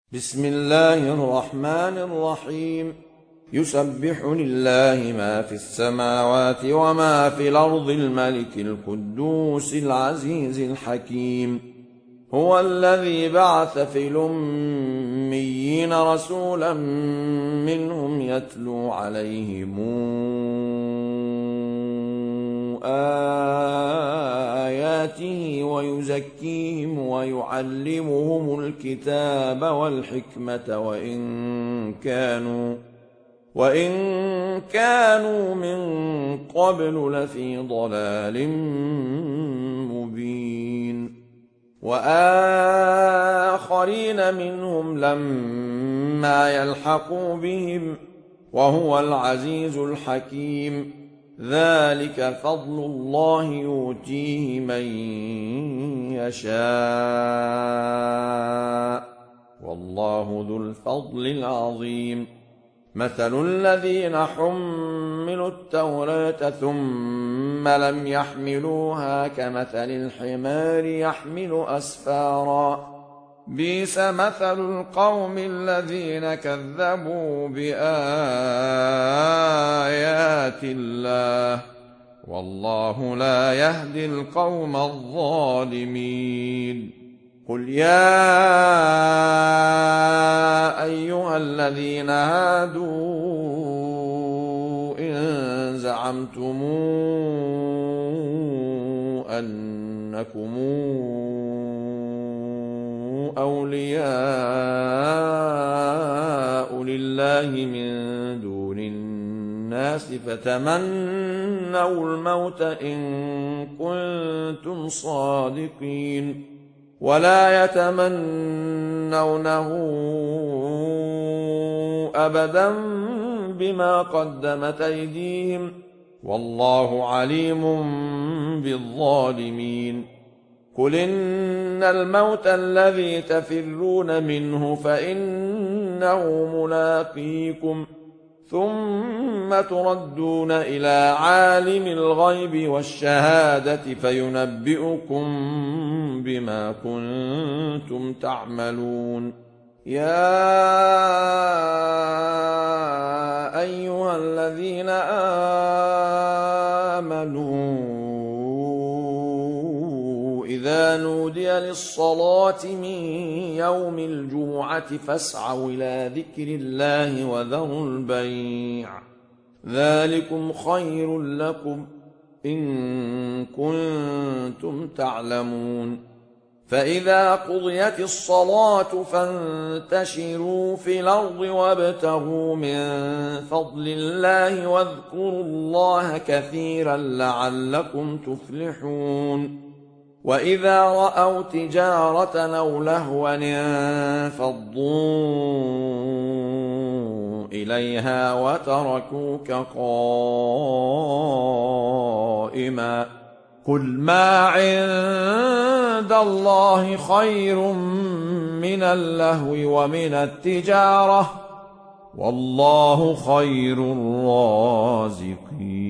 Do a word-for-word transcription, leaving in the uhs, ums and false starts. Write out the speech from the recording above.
بسم الله الرحمن الرحيم. يسبح لله ما في السماوات وما في الأرض الملك القدوس العزيز الحكيم. هو الذي بعث في الأميين رسولا منهم يتلو عليهم آياته ويزكيهم ويعلمهم الكتاب والحكمة وإن كانوا وإن كانوا من قبل لفي ضلال مبين. وآخرين منهم لما يلحقوا بهم وهو العزيز الحكيم. ذلك فضل الله يؤتيه من يشاء والله ذو الفضل العظيم. مثل الذين حملوا التوراة ثم لم يحملوها كمثل الحمار يحمل أسفارا بئس مثل القوم الذين كذبوا بآيات الله والله لا يهدي القوم الظالمين. قل يا أيها الذين هادوا إن زعمتم أنكم أولياء لله من دون الناس فتمنوا الموت إن كنتم صادقين ولا يتمنونه أبدا بما قدمت أيديهم والله عليم بالظالمين. قل إن الموت الذي تفرون منه فإنه ملاقيكم ثم تردون إلى عالم الغيب والشهادة فينبئكم بما كنتم تعملون. يا أيها الذين آمنوا إذا نودي للصلاة من يوم الجمعة فاسعوا إلى ذكر الله وذروا البيع ذلكم خير لكم إن كنتم تعلمون. فإذا قضيت الصلاة فانتشروا في الأرض وابتغوا من فضل الله واذكروا الله كثيرا لعلكم تفلحون. وإذا رأوا تجارة أو لهوا انفضوا إليها وتركوك قائما قل ما عند الله خير من اللهو ومن التجارة والله خير الرازقين.